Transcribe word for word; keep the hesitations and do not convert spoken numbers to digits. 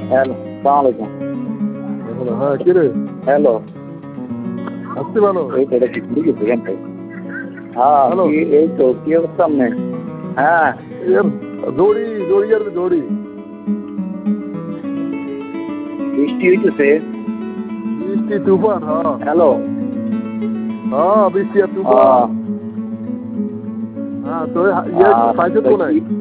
Hello, সালাম আলাইকুম। হ্যাঁ কে রে? হ্যালো, আসতে ভালো। এই তো এটা কি ভুলে গেছি এখানটাই। হ্যাঁ, হ্যালো। কি এই তো কি অবস্থা আপনার? হ্যাঁ, এর দৌড়ি দৌড়ি আর দৌড়ি বৃষ্টি হইতেছে। বৃষ্টি তুফান। হ্যাঁ হ্যালো, হ্যাঁ বৃষ্টি আর তুফান। আহ, হ্যাঁ তো ইয়ে আহ, সাইকেল তা কোনায় কি